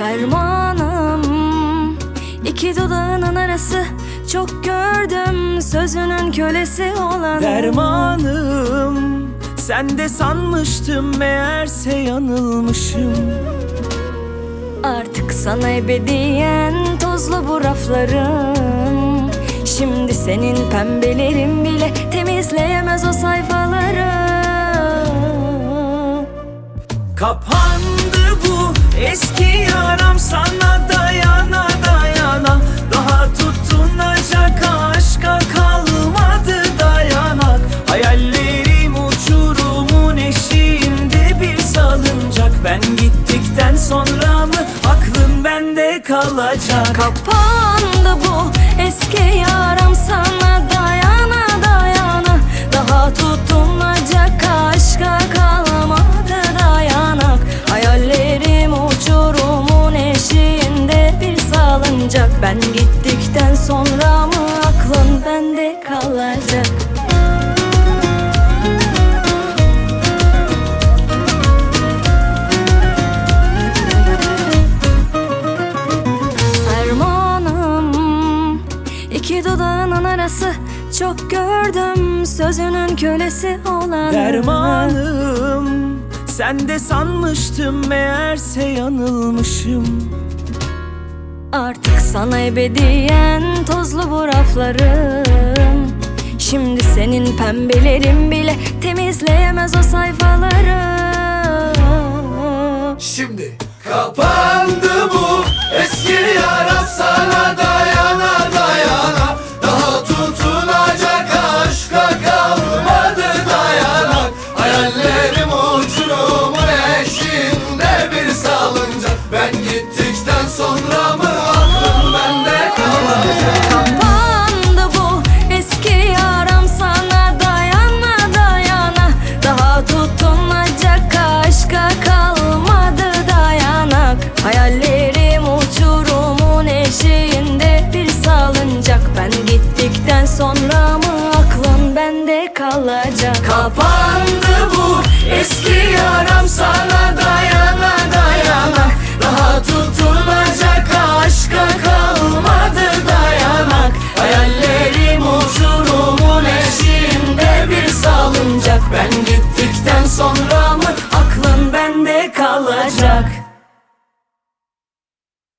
Fermanım iki dudağının arası, çok gördüm sözünün kölesi olan. Dermanım sen de sanmıştım, meğerse yanılmışım. Artık sana ebediyen tozlu bu raflarım. Şimdi senin pembelerin bile temizleyemez o sayfaları. Kapandı bu eski yaram, sana dayana dayana. Daha tutunacak aşka kalmadı dayanak. Hayallerim uçurumun eşiğinde bir salıncak. Ben gittikten sonra mı aklın bende kalacak? Kapandı bu eski yaram, sana dayana dayana. Daha tutunacak aşka kalmadı dayanak. Hayallerim uçurumun eşiğinde bir salıncak. Ben gittikten sonra mı aklın bende kalacak? İki dudağının arası, çok gördüm sözünün kölesi olan. Dermanım sen de sanmıştım, meğerse yanılmışım. Artık sana ebediyen tozlu bu raflarım. Şimdi senin pembelerin bile temizleyemez o sayfaları. Şimdi kapandı bu eski yara, sana dayana dayana. Daha tutunacak aşka kalmadı dayanak. Hayallerim uçurumun eşiğinde bir salıncak. Ben gittikten sonra mı aklım bende kalacak? Kapandı bu eski yaram, sana dayana dayana. Daha tutunacak aşka kalmadı dayanak. Hayallerim uçurumun eşiğinde bir salıncak. Ben gittikten sonra mı aklın bende kalacak? Kapan